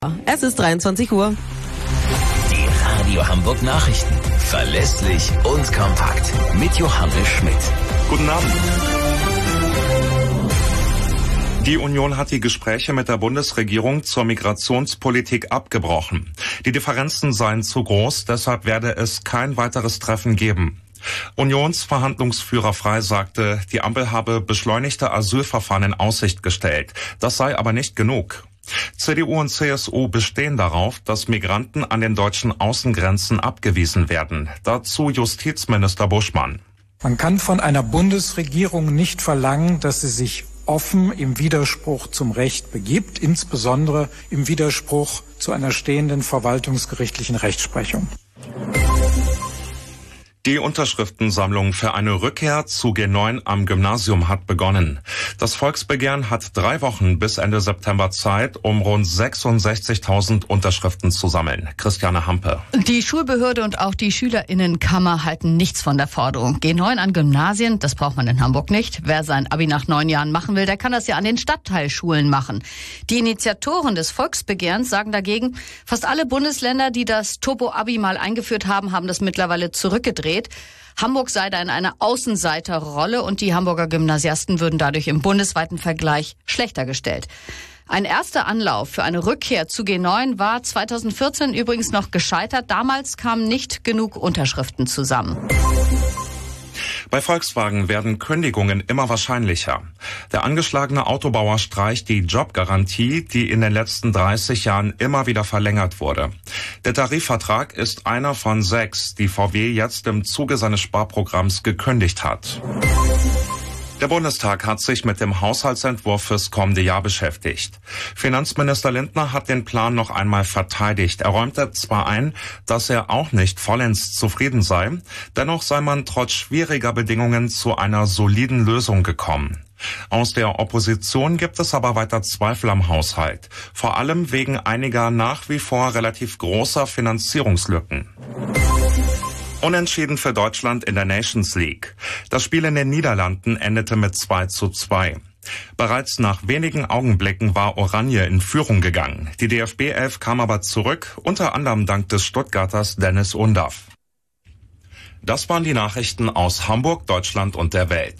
Es ist 23 Uhr. Die Radio Hamburg Nachrichten. Verlässlich und kompakt. Mit Johannes Schmidt. Guten Abend. Die Union hat die Gespräche mit der Bundesregierung zur Migrationspolitik abgebrochen. Die Differenzen seien zu groß, deshalb werde es kein weiteres Treffen geben. Unionsverhandlungsführer Frey sagte, die Ampel habe beschleunigte Asylverfahren in Aussicht gestellt. Das sei aber nicht genug. CDU und CSU bestehen darauf, dass Migranten an den deutschen Außengrenzen abgewiesen werden. Dazu Justizminister Buschmann. Man kann von einer Bundesregierung nicht verlangen, dass sie sich offen im Widerspruch zum Recht begibt, insbesondere im Widerspruch zu einer stehenden verwaltungsgerichtlichen Rechtsprechung. Die Unterschriftensammlung für eine Rückkehr zu G9 am Gymnasium hat begonnen. Das Volksbegehren hat 3 Wochen bis Ende September Zeit, um rund 66.000 Unterschriften zu sammeln. Christiane Hampe. Die Schulbehörde und auch die SchülerInnenkammer halten nichts von der Forderung. G9 an Gymnasien, das braucht man in Hamburg nicht. Wer sein Abi nach 9 Jahren machen will, der kann das ja an den Stadtteilschulen machen. Die Initiatoren des Volksbegehrens sagen dagegen, fast alle Bundesländer, die das Turbo-Abi mal eingeführt haben, haben das mittlerweile zurückgedreht. Hamburg sei da in einer Außenseiterrolle und die Hamburger Gymnasiasten würden dadurch im bundesweiten Vergleich schlechter gestellt. Ein erster Anlauf für eine Rückkehr zu G9 war 2014 übrigens noch gescheitert. Damals kamen nicht genug Unterschriften zusammen. Bei Volkswagen werden Kündigungen immer wahrscheinlicher. Der angeschlagene Autobauer streicht die Jobgarantie, die in den letzten 30 Jahren immer wieder verlängert wurde. Der Tarifvertrag ist einer von 6, die VW jetzt im Zuge seines Sparprogramms gekündigt hat. Der Bundestag hat sich mit dem Haushaltsentwurf fürs kommende Jahr beschäftigt. Finanzminister Lindner hat den Plan noch einmal verteidigt. Er räumte zwar ein, dass er auch nicht vollends zufrieden sei, dennoch sei man trotz schwieriger Bedingungen zu einer soliden Lösung gekommen. Aus der Opposition gibt es aber weiter Zweifel am Haushalt, vor allem wegen einiger nach wie vor relativ großer Finanzierungslücken. Unentschieden für Deutschland in der Nations League. Das Spiel in den Niederlanden endete mit 2:2. Bereits nach wenigen Augenblicken war Oranje in Führung gegangen. Die DFB-11 kam aber zurück, unter anderem dank des Stuttgarters Dennis Undaff. Das waren die Nachrichten aus Hamburg, Deutschland und der Welt.